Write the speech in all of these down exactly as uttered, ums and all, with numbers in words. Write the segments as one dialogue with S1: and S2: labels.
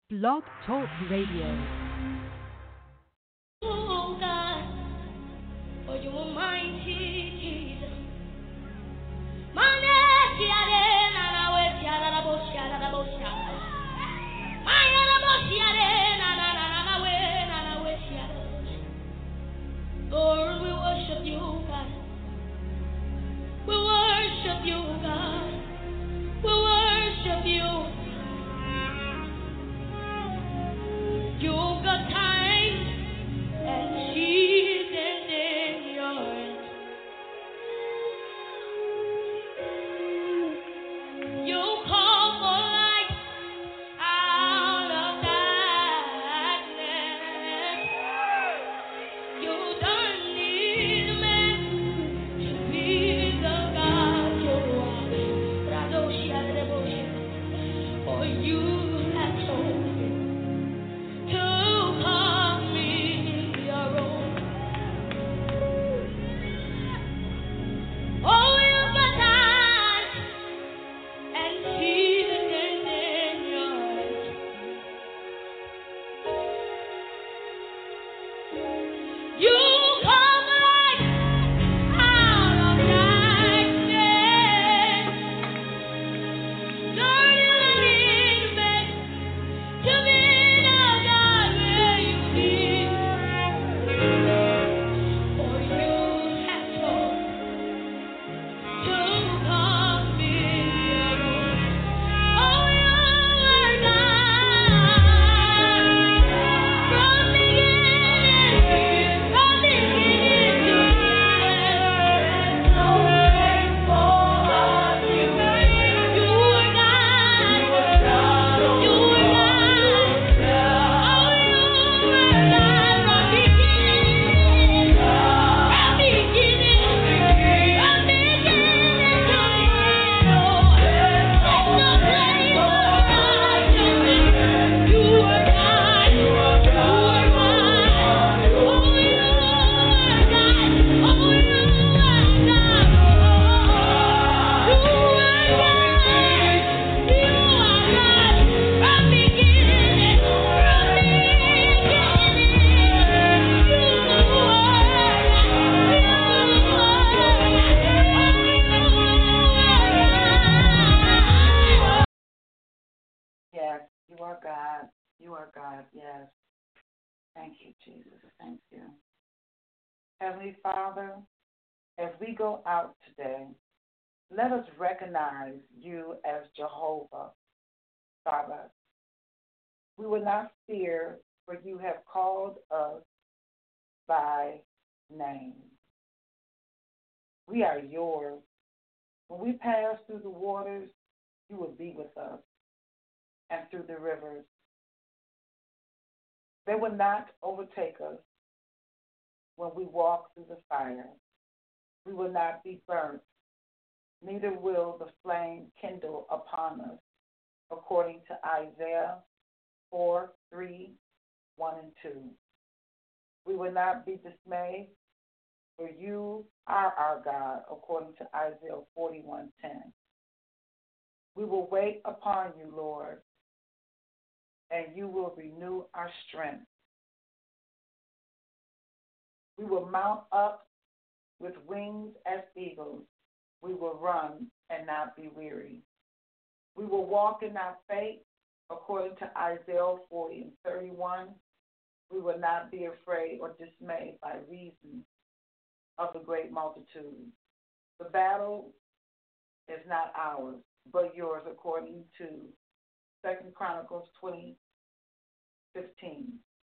S1: Blog Talk Radio.
S2: Oh God, for you are mighty Jesus. Lord, we worship you, God. We worship you, God. We worship you. You've got time and seasons in your hands. You call for light out of darkness. You don't need man to be the God you are. Radoshia Reboshia. For you have chosen to call me your own. Oh, you've got time and seasons in your hands. You come light out of darkness. Lord, you don't need man to be the God where you need. For you have chosen to call me your own. Oh, you are God from beginning, from beginning to end. So faithful are you. You are God. You are God. Oh, you are God from beginning, from beginning, from beginning to end. Oh, there's no place for righteousness. You are God. You are God. Oh, you are God. Oh, you are God. You are God. You are God from beginning, from beginning. You are God.
S3: Yes, you are God. You are God. Yes. Thank you, Jesus. Thank you. Heavenly Father, as we go out today, let us recognize you as Jehovah, Father. We will not fear, for you have called us by name. We are yours. When we pass through the waters, you will be with us, and through the rivers. They will not overtake us when we walk through the fire. We will not be burnt, neither will the flame kindle upon us, according to Isaiah four, three, one and two. We will not be dismayed, for you are our God, according to Isaiah forty-one, ten. We will wait upon you, Lord, and you will renew our strength. We will mount up with wings as eagles. We will run and not be weary. We will walk and not faint, according to Isaiah forty and thirty-one. We will not be afraid or dismayed by reason of the great multitude. The battle is not ours, but yours, according to Second Chronicles twenty, fifteen.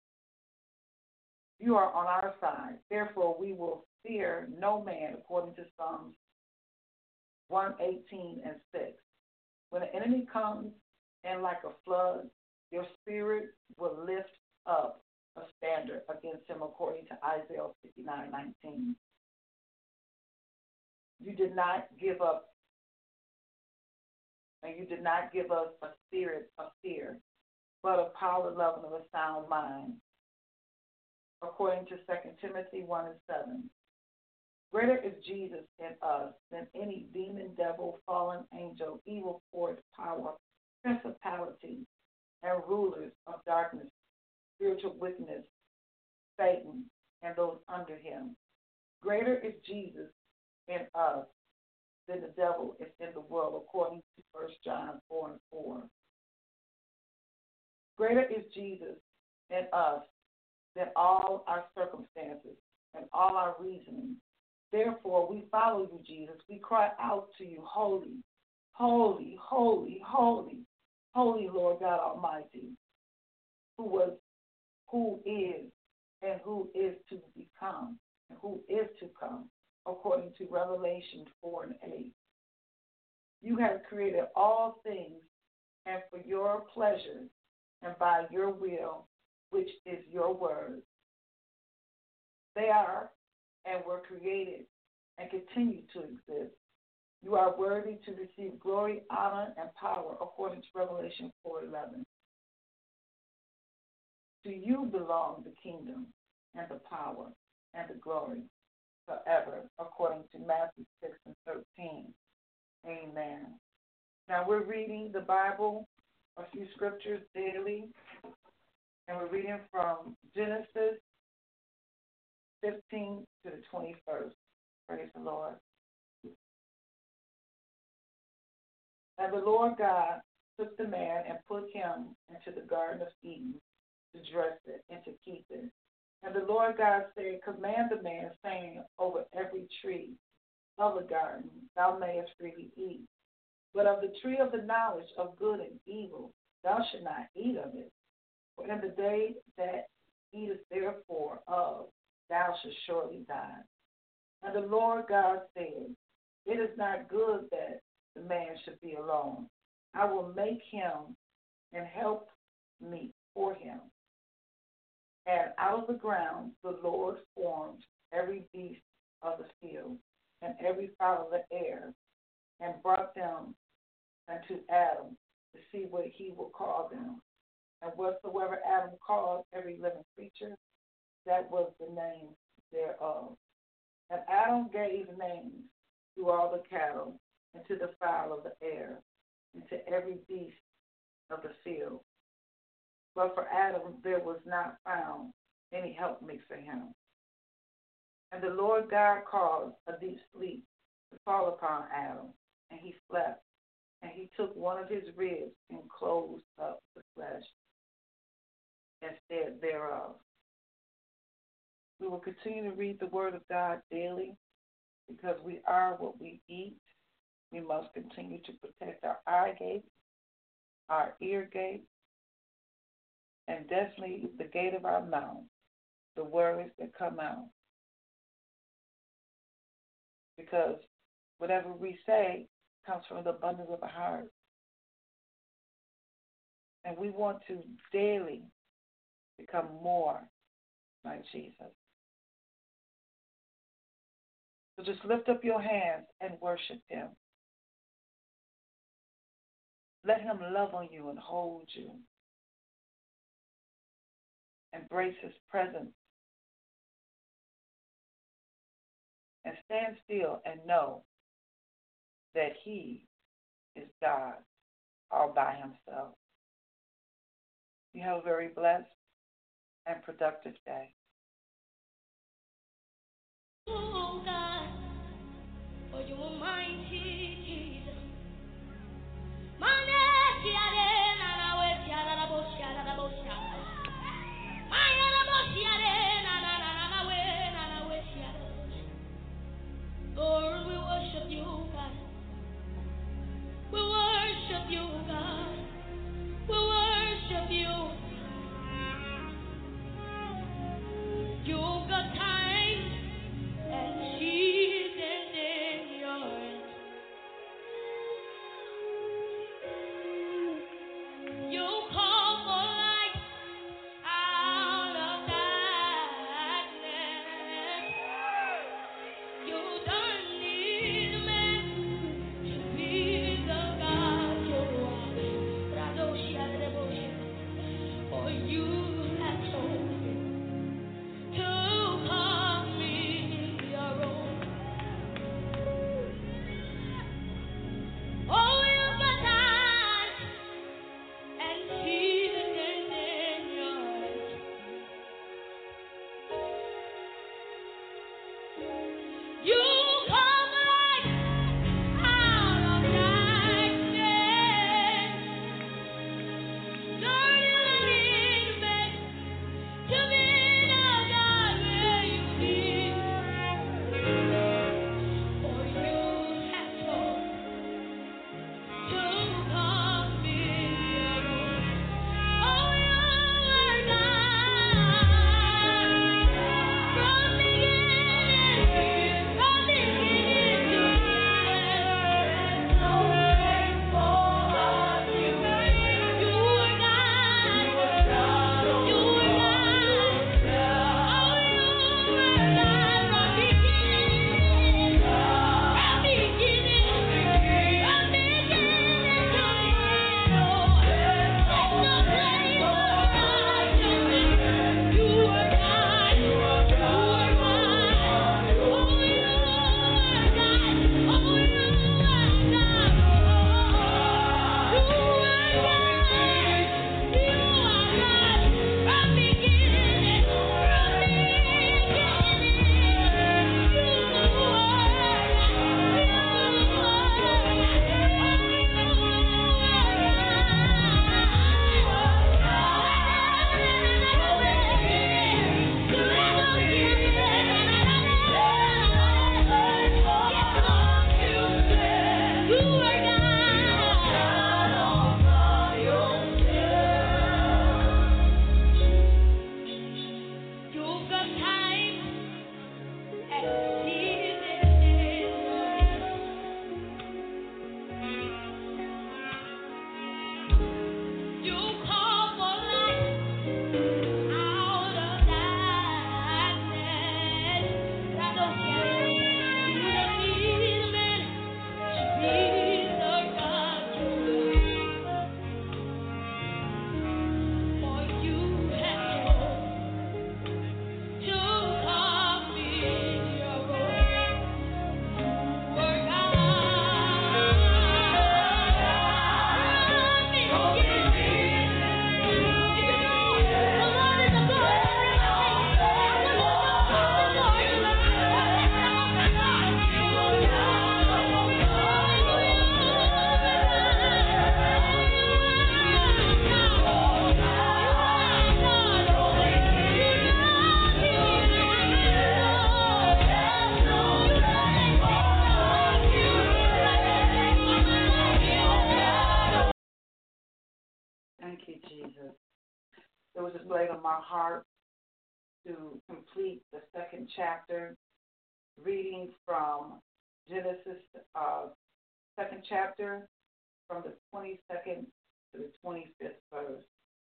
S3: You are on our side. Therefore, we will fear no man, according to Psalms one eighteen and six. When the enemy comes in like a flood, your spirit will lift up a standard against him, according to Isaiah fifty-nine, nineteen. You did not give up, and you did not give us a spirit of fear, but of power, love, and of a sound mind, according to Second Timothy one and seven. Greater is Jesus in us than any demon, devil, fallen angel, evil force, power, principality, and rulers spiritual wickedness, Satan, and those under him. Greater is Jesus in us than the devil is in the world, according to First John four and four. Greater is Jesus in us than all our circumstances and all our reasoning. Therefore, we follow you, Jesus. We cry out to you, holy, holy, holy, holy, holy Lord God Almighty, who was, who is, and who is to become, and who is to come, according to Revelation four and eight. You have created all things, and for your pleasure, and by your will, which is your word. They are and were created and continue to exist. You are worthy to receive glory, honor, and power, according to Revelation four eleven. To you belong the kingdom and the power and the glory forever, according to Matthew six and thirteen. Amen. Now we're reading the Bible, a few scriptures daily, and we're reading from Genesis fifteen to the twenty-first. Praise the Lord. And the Lord God took the man and put him into the Garden of Eden to dress it and to keep it. And the Lord God said, command the man, saying, over every tree of the garden thou mayest freely eat. But of the tree of the knowledge of good and evil thou shalt not eat of it. For in the day that eatest therefore of, thou shalt surely die. And the Lord God said, it is not good that the man should be alone. I will make him and help meet for him. And out of the ground the Lord formed every beast of the field and every fowl of the air, and brought them unto Adam to see what he will call them. And whatsoever Adam called every living creature, that was the name thereof. And Adam gave names to all the cattle, and to the fowl of the air, and to every beast of the field. But for Adam there was not found any helpmate for him. And the Lord God caused a deep sleep to fall upon Adam, and he slept. And he took one of his ribs and closed up the flesh instead thereof. We will continue to read the Word of God daily, because we are what we eat. We must continue to protect our eye gate, our ear gate, and definitely the gate of our mouth, the words that come out. Because whatever we say comes from the abundance of the heart. And we want to daily become more like Jesus. So just lift up your hands and worship him. Let him love on you and hold you. Embrace his presence. And stand still and know that he is God all by himself. You have a very blessed and productive day.
S2: Oh God, for you are mighty Jesus. Lord, we worship you, God. We worship you, God. We worship you. You've got time and seasons in your hands.
S3: Jesus. It was just laid on my heart to complete the second chapter, reading from Genesis, uh, second chapter, from the twenty-second to the twenty-fifth verse.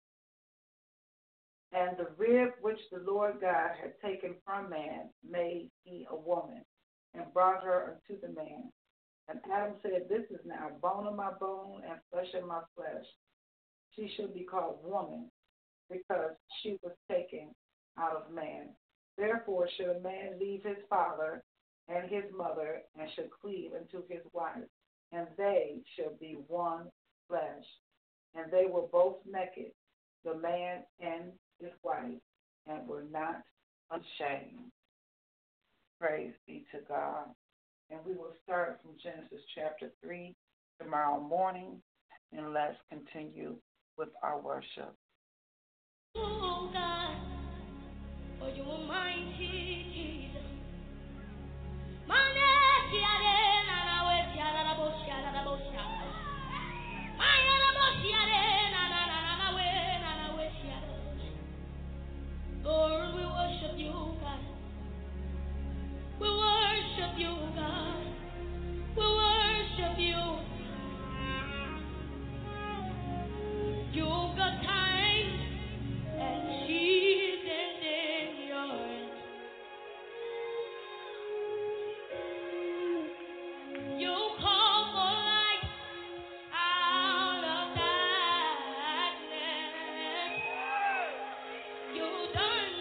S3: And the rib which the Lord God had taken from man made he a woman, and brought her unto the man. And Adam said, This is now bone of my bone and flesh of my flesh. She shall be called woman, because she was taken out of man. Therefore should a man leave his father and his mother, and shall cleave unto his wife, and they shall be one flesh. And they were both naked, the man and his wife, and were not ashamed. Praise be to God. And we will start from Genesis chapter three tomorrow morning, and let's continue with our worship.
S2: Oh God, for you are mighty, Jesus. Lord, we worship you, God. We worship you, God. We worship you. You've got time and seasons in your hands. You call for light out of darkness. You done